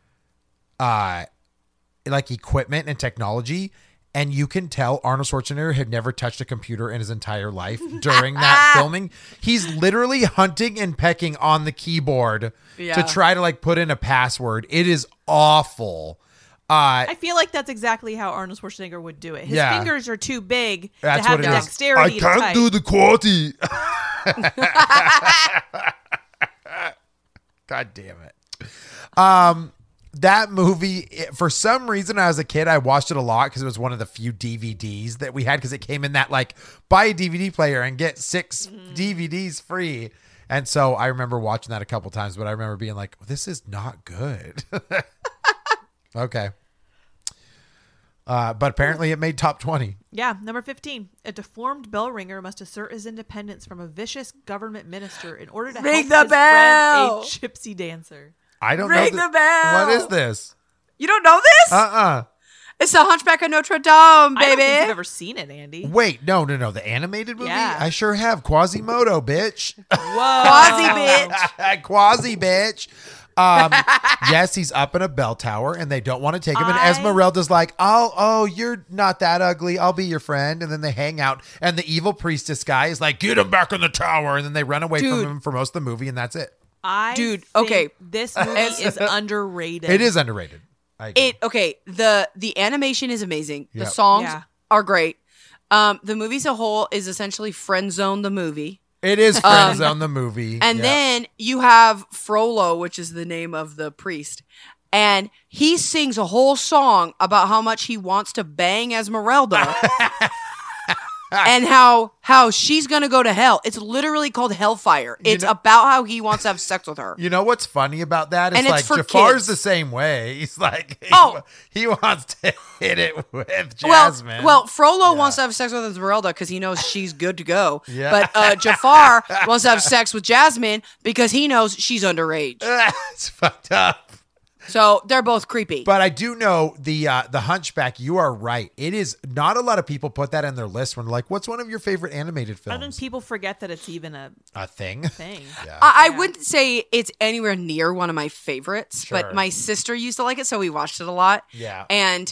like equipment and technology. And you can tell Arnold Schwarzenegger had never touched a computer in his entire life during that filming. He's literally hunting and pecking on the keyboard Yeah. to try to like put in a password. It is awful. I feel like that's exactly how Arnold Schwarzenegger would do it. His Yeah. fingers are too big That's to have what the it is. dexterity to type. the QWERTY. God damn it. That movie, for some reason, when I was a kid, I watched it a lot because it was one of the few DVDs that we had because it came in that like buy a DVD player and get 6 DVDs free. And so I remember watching that a couple times, but I remember being like, this is not good. Okay. But apparently it made top 20. Yeah, number 15. A deformed bell ringer must assert his independence from a vicious government minister in order to Ring help the his bell! friend, a gypsy dancer. I don't Ring know. the bell! What is this? You don't know this? It's the Hunchback of Notre Dame, I don't think baby. you've ever seen it, Andy. Wait, no. The animated movie? Yeah. I sure have. Quasimodo, bitch. Whoa. Quasi bitch. Quasi, bitch. Yes, he's up in a bell tower and they don't want to take him. And I- Esmeralda's like, oh, you're not that ugly. I'll be your friend. And then they hang out. And the evil priestess guy is like, get him back in the tower. And then they run away from Dude. him for most of the movie. And that's it. Dude, Dude, okay. This movie is underrated. It is underrated. I agree. The animation is amazing. The Yep. songs Yeah. are great. The movie as a whole is essentially Friend Zone the movie. It is Friends on the movie. And Yep. then you have Frollo, which is the name of the priest. And he sings a whole song about how much he wants to bang Esmeralda. And how she's going to go to hell. It's literally called Hellfire. It's about how he wants to have sex with her. You know what's funny about that? It's And it's like for Jafar's kids. the same way. He's like, Oh. he wants to hit it with Jasmine. Well, Frollo wants to have sex with Esmeralda because he knows she's good to go. Yeah. But Jafar wants to have sex with Jasmine because he knows she's underage. it's fucked up. So they're both creepy. But I do know the Hunchback. You are right. It is not a lot of people put that in their list when they're like, "What's one of your favorite animated I think films?" people forget that it's even a A thing. thing. Yeah. I wouldn't say it's anywhere near one of my favorites, Sure. but my sister used to like it, so we watched it a lot. Yeah. And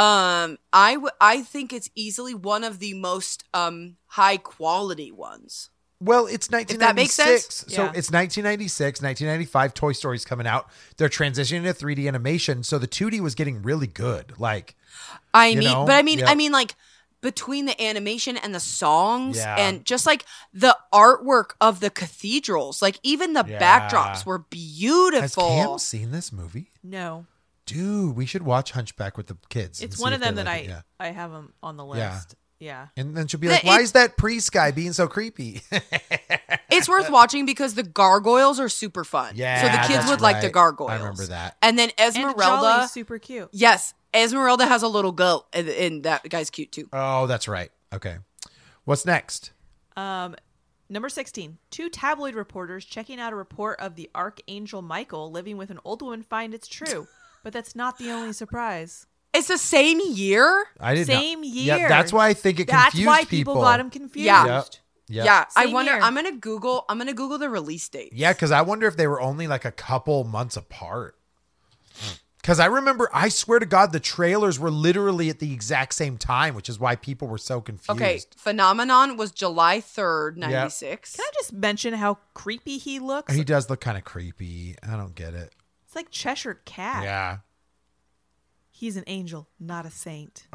I think it's easily one of the most high quality ones. Well, it's 1996. that makes sense? So Yeah. it's 1996, 1995. Toy Story's coming out. They're transitioning to 3D animation, so the 2D was getting really good. Like, I You mean, know? but I mean, Yep. I mean, like between the animation and the songs, Yeah. and just like the artwork of the cathedrals, like even the Yeah. backdrops were has beautiful. Cam seen this movie? No. Dude, we should watch Hunchback with the kids. and It's see one if of them they that like it. Yeah. I have them on the Yeah. list. Yeah. And then she'll be The- like, "Why it- is that priest guy being so creepy?" It's worth watching because the gargoyles are super fun. Yeah, so the kids that's would like the right. gargoyles. I remember that. And then And Esmeralda, Jolly's super cute. yes, Esmeralda has a little goat, and that guy's cute too. Oh, that's right. Okay. What's next? Number 16. 2 tabloid reporters checking out a report of the Archangel Michael living with an old woman find it's true. But that's not the only surprise. It's the same year. I didn't Same know. year. Yeah, that's why I think it That's confused why people got him confused. Yeah. Yep. Yep. Yeah, I Same wonder. year. I'm gonna Google the release date. Yeah, because I wonder if they were only like a couple months apart. Because I remember, I swear to God, the trailers were literally at the exact same time, which is why people were so confused. Okay, Phenomenon was July 3rd, 96. Can I just mention how creepy he looks? He does look kind of creepy. I don't get it. It's like Cheshire Cat. Yeah. He's an angel, not a saint.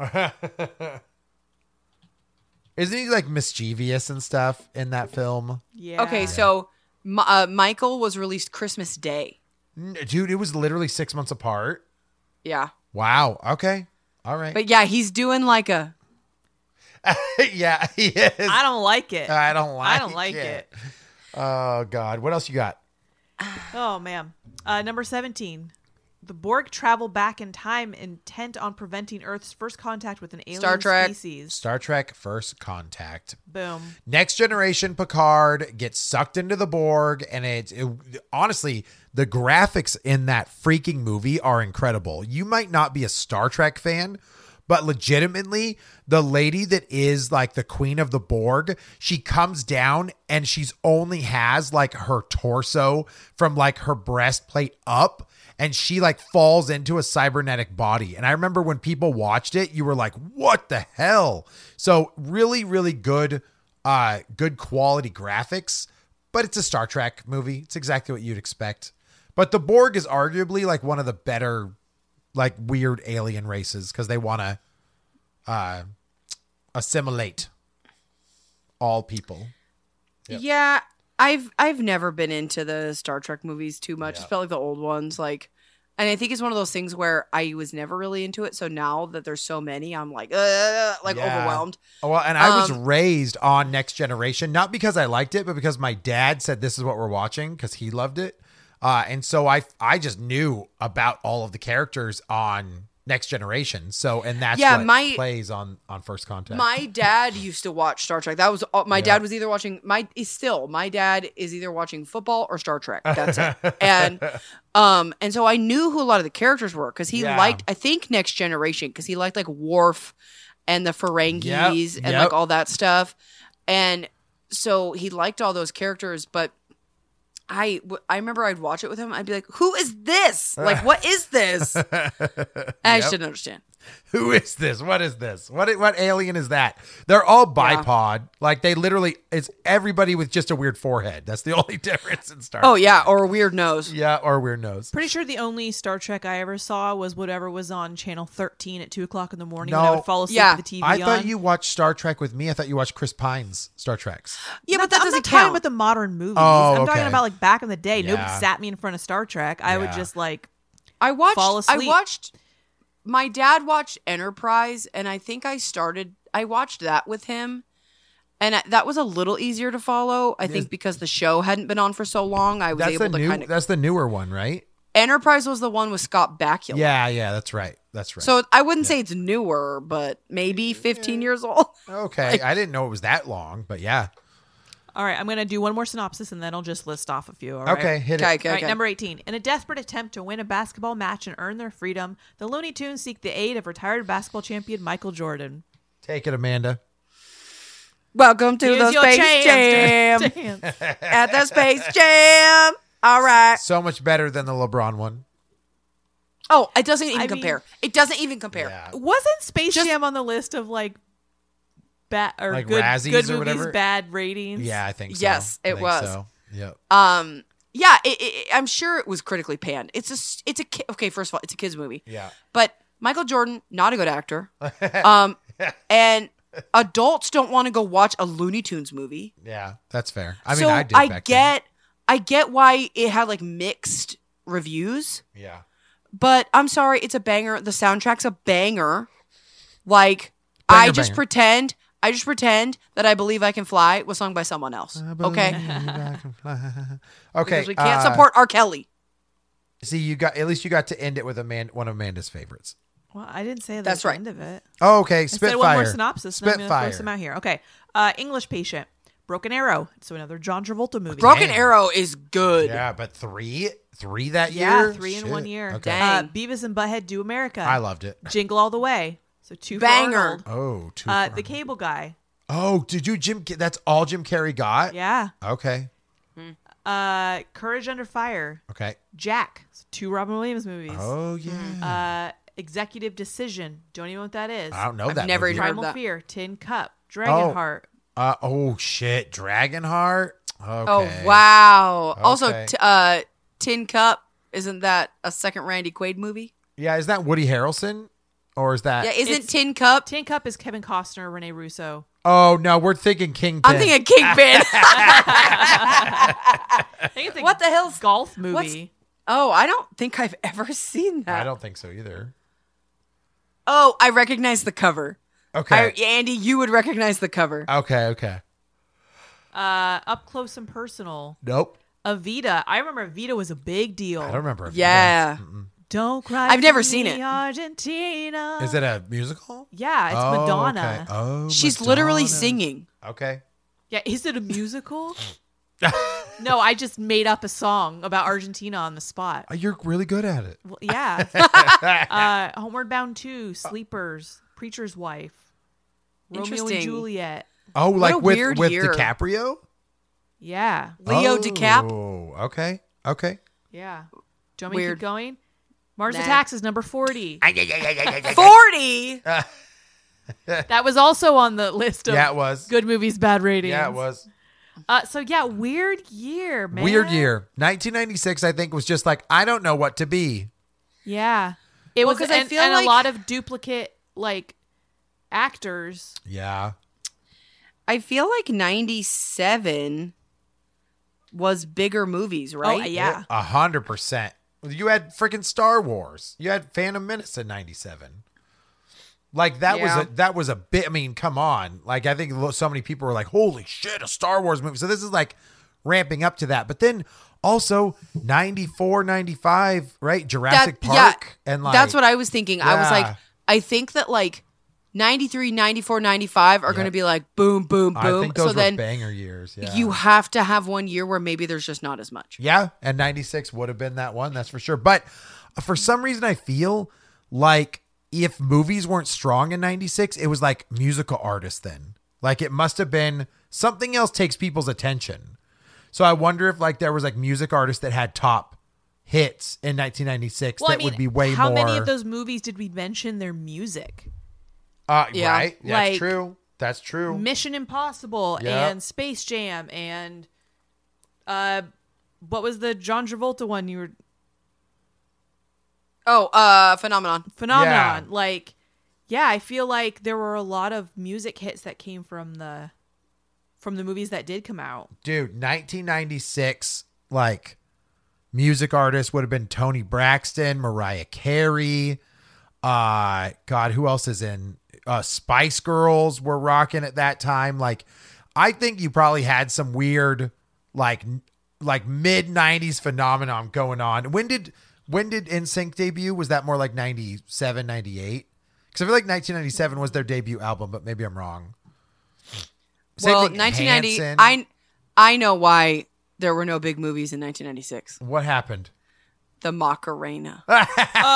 Isn't he like mischievous and stuff in that film? Yeah. Okay, so Michael was released Christmas Day. Dude, it was literally 6 months apart. Yeah. Wow. Okay. All right. But yeah, he's doing like a... Yeah, he is. I don't like it. I don't like it. Oh, God. What else you got? Oh, man. Number 17. The Borg travel back in time intent on preventing Earth's first contact with an alien Star Trek. species. Star Trek First Contact. Boom. Next Generation Picard gets sucked into the Borg, and honestly, the graphics in that freaking movie are incredible. You might not be a Star Trek fan, but legitimately, the lady that is like the queen of the Borg, she comes down and she's only has like her torso from like her breastplate up, and she like falls into a cybernetic body. And I remember when people watched it, you were like, what the hell? So really, really good quality graphics, but it's a Star Trek movie. It's exactly what you'd expect. But the Borg is arguably like one of the better like weird alien races because they want to assimilate all people. Yep. Yeah, I've never been into the Star Trek movies too much. Yeah. It's felt like the old ones, like, and I think it's one of those things where I was never really into it. So now that there's so many, I'm like Yeah. overwhelmed. Well, and I was raised on Next Generation, not because I liked it, but because my dad said this is what we're watching because he loved it. And so I just knew about all of the characters on Next Generation. So, and that's what plays on First Contact. My dad used to watch Star Trek. That was my dad was either watching my dad is either watching football or Star Trek. That's it. And so I knew who a lot of the characters were because he liked, I think, Next Generation because he liked like Worf and the Ferengis and like all that stuff. And so he liked all those characters, but I remember I'd watch it with him. I'd be like, who is this? Like, what is this? I just didn't understand. Who is this? What is this? What alien is that? They're all bipod. Like they literally, it's everybody with just a weird forehead. That's the only difference in Star Trek. Oh, yeah. Or a weird nose. Yeah, or a weird nose. Pretty sure the only Star Trek I ever saw was whatever was on Channel 13 at 2 o'clock in the morning when I would fall asleep with the TV I on. thought you watched Star Trek with me. I thought you watched Chris Pine's Star Treks. Yeah, but that I'm doesn't not talking count. about the modern movies. Oh, I'm talking okay. about like back in the day. Yeah. Nobody sat me in front of Star Trek. I would just like fall asleep. My dad watched Enterprise, and I think I watched that with him. And that was a little easier to follow, I think, because the show hadn't been on for so long. I was able to kind of... That's the newer one, right? Enterprise was the one with Scott Bakula. Yeah, that's right. So I wouldn't say it's newer, but maybe 15 years old. Okay, I didn't know it was that long, but yeah. All right, I'm going to do one more synopsis and then I'll just list off a few. All right? Okay, hit it. Okay. All right, number 18. In a desperate attempt to win a basketball match and earn their freedom, the Looney Tunes seek the aid of retired basketball champion Michael Jordan. Take it, Amanda. Welcome to the Space Jam. At the Space Jam. All right. So much better than the LeBron one. Oh, it doesn't even I compare. mean- It doesn't even compare. Yeah. Wasn't Space Jam on the list of like bad or Like good, Razzies good or movies, whatever? bad ratings? Yeah, I think so. Yes, I it think was. So. Yep. Yeah, I'm sure it was critically panned. Okay, first of all, it's a kids movie. Yeah. But Michael Jordan, not a good actor. And adults don't want to go watch a Looney Tunes movie. Yeah, that's fair. I mean, So I did back then. I get why it had like mixed reviews, Yeah. but I'm sorry, it's a banger. The soundtrack's a banger. Like Banger, I just banger. pretend that I Believe I Can Fly was sung by someone else. Okay? Okay. Because we can't support R. Kelly. See, at least you got to end it with one of Amanda's favorites. Well, I didn't say That's the right. end of it. Oh, okay. I Spitfire. said one more synopsis. And I'm going to Spitfire. throw some out here. Okay. English Patient. Broken Arrow. So another John Travolta movie. Broken Dang. Arrow is good. Yeah, but three that Yeah, year. 3 in Shit. 1 year. Okay. Dang. Beavis and Butthead Do America. I loved it. Jingle All the Way. So 2 for Banger. Arnold. Oh, two. The Cable Guy. Oh, did you That's all Jim Carrey got. Yeah. Okay. Courage Under Fire. Okay. Jack. So 2 Robin Williams movies. Oh yeah. Executive Decision. Don't even know what that is. I don't know I've that. never movie. heard- Primal that. Fear. Tin Cup. Dragonheart. Oh shit, Dragonheart. Okay. Oh wow! Also, Okay. Tin Cup, isn't that a second Randy Quaid movie? Yeah, is that Woody Harrelson? Or is that? Yeah, isn't It's- Tin Cup? Tin Cup is Kevin Costner, Rene Russo. Oh, no, we're thinking Kingpin. I'm thinking Kingpin. I think it's a What the hell's- golf movie? Oh, I don't think I've ever seen that. I don't think so either. Oh, I recognize the cover. Okay. Andy, you would recognize the cover. Okay. Up Close and Personal. Nope. Evita. I remember Evita was a big deal. I don't remember. Yeah. Don't cry. I've never for seen me, it. Argentina. Is it a musical? Yeah, it's Oh, Madonna. Okay. Oh, She's literally Madonna. singing. Okay. Yeah, is it a musical? No, I just made up a song about Argentina on the spot. You're really good at it. Well, yeah. Homeward Bound 2, Sleepers, Preacher's Wife, Romeo and Interesting. Juliet. Oh, like a with weird with year. DiCaprio? Yeah. Leo DeCap. Oh, okay. Okay. Yeah. Do you want me to Weird. keep going? Mars Nah. Attacks is number 40. 40. That was also on the list of Yeah, it was. good movies, bad ratings. Yeah, it was. So yeah, weird year, man. Weird year. 1996, I think, was just like, I don't know what to be. Yeah. It Well, was 'cause I and, feel and like- a lot of duplicate like actors. Yeah. I feel like 97 was bigger movies, right? Oh, yeah. 100%. You had freaking Star Wars. You had Phantom Menace in 97. Like that Yeah. was a bit. I mean, come on. Like I think so many people were like, "Holy shit, a Star Wars movie!" So this is like ramping up to that. But then also 94, 95, right? Jurassic Park, and like that's what I was thinking. I was Yeah. like, I think that like 93, 94, 95 are going to be like boom, boom, I boom. think those So were then banger years. Yeah. you have to have one year where maybe there's just not as much. Yeah, and 96 would have been that one, that's for sure. But for some reason, I feel like if movies weren't strong in 96, it was like musical artists then. Like it must have been something else takes people's attention. So I wonder if like there was like music artists that had top hits in 1996 Well, that I mean, would be way how more. many of those movies did we mention their music? Yeah. Right? That's Like- true. That's true. Mission Impossible Yeah. and Space Jam and what was the John Travolta one you were Oh, Phenomenon. Phenomenon. Yeah. Like yeah, I feel like there were a lot of music hits that came from the movies that did come out. Dude, 1996, like music artists would have been Tony Braxton, Mariah Carey. God, who else is in? Spice Girls were rocking at that time. Like, I think you probably had some weird, like mid 90s phenomenon going on. When did NSYNC debut? Was that more like 97, 98? Because I feel like 1997 was their debut album, but maybe I'm wrong. Same Well, thing, 1990. Hanson. I know why there were no big movies in 1996. What happened? The Macarena. Oh.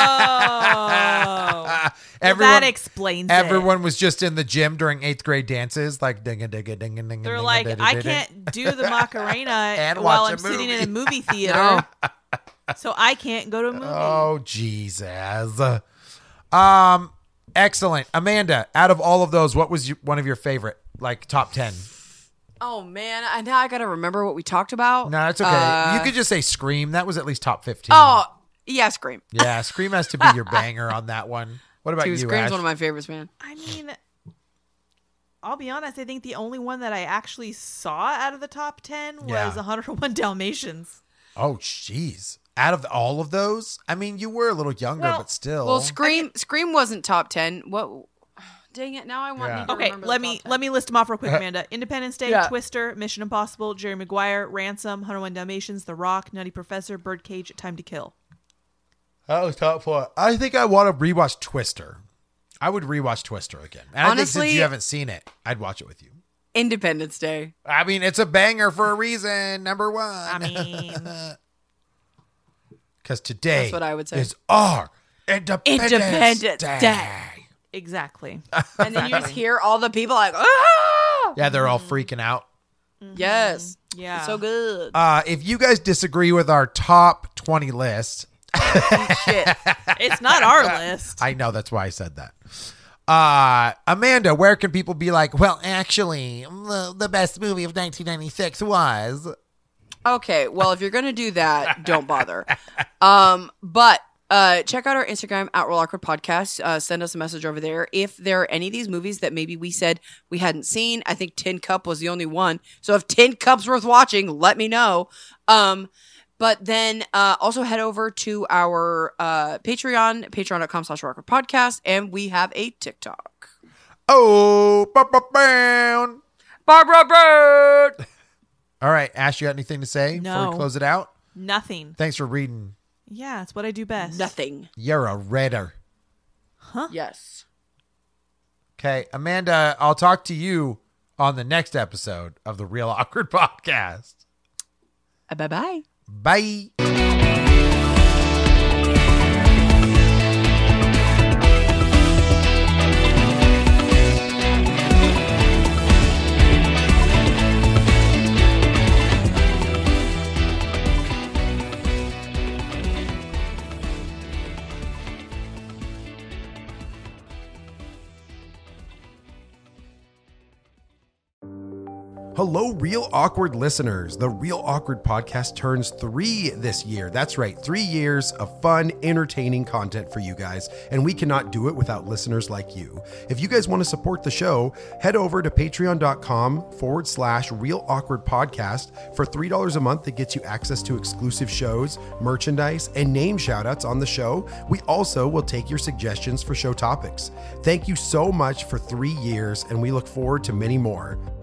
Everyone, that explains everyone was just in the gym during 8th grade dances, like ding a ding a ding a ding. it. They're like, I can't do the Macarena And while watch I'm a sitting in movie. a movie theater. No. So I can't go to a movie. Oh Jesus! Excellent, Amanda. Out of all of those, what was one of your favorite, like top 10? Oh man, now I gotta remember what we talked about. No, that's okay. You could just say Scream. That was at least top 15. Oh yeah, Scream. yeah, Scream has to be your banger on that one. What about Dude, you, Scream's Ash? one of my favorites, man. I mean, I'll be honest. I think the only one that I actually saw out of the top 10 was Yeah. 101 Dalmatians. Oh, jeez. Out of all of those, I mean, you were a little younger, Well- but still. Well, Scream wasn't top 10. What? Dang it! Now I want Yeah. need to Okay, remember let the me top 10. let me list them off real quick, Amanda. Independence Day, Yeah. Twister, Mission Impossible, Jerry Maguire, Ransom, 101 Dalmatians, The Rock, Nutty Professor, Birdcage, Time to Kill. That was top 4. I think I want to rewatch Twister. I would rewatch Twister again. And I think Honestly- since you haven't seen it, I'd watch it with you. Independence Day. I mean, it's a banger for a reason. Number 1. I mean, Because today That's what I would say. is our Independence, Independence Day. Day. exactly. And then you just hear all the people like, ah! Yeah, they're all freaking out. Yes. Yeah. So good. If you guys disagree with our top 20 list, Shit. It's not our list. I know that's why I said that. Amanda, where can people be like, well, actually, the best movie of 1996 was... Okay, well, if you're gonna do that, don't bother. But check out our Instagram at Real Awkward Podcast. Send us a message over there. If there are any of these movies that maybe we said we hadn't seen, I think Tin Cup was the only one. So if Tin Cup's worth watching, let me know. But then also head over to our Patreon, patreon.com/realawkwardpodcast, and we have a TikTok. Oh, Brown. Barbara Bird. All right, Ash, you got anything to say before No. we close it out? Nothing. Thanks for reading. Yeah, it's what I do best. Nothing. You're a redder. Yes. Okay, Amanda, I'll talk to you on the next episode of the Real Awkward Podcast. Bye-bye. Bye. Hello, Real Awkward listeners. The Real Awkward Podcast turns 3 this year. That's right, 3 years of fun, entertaining content for you guys, and we cannot do it without listeners like you. If you guys want to support the show, head over to patreon.com/Real Awkward Podcast. For $3 a month, that gets you access to exclusive shows, merchandise, and name shoutouts on the show. We also will take your suggestions for show topics. Thank you so much for 3 years, and we look forward to many more.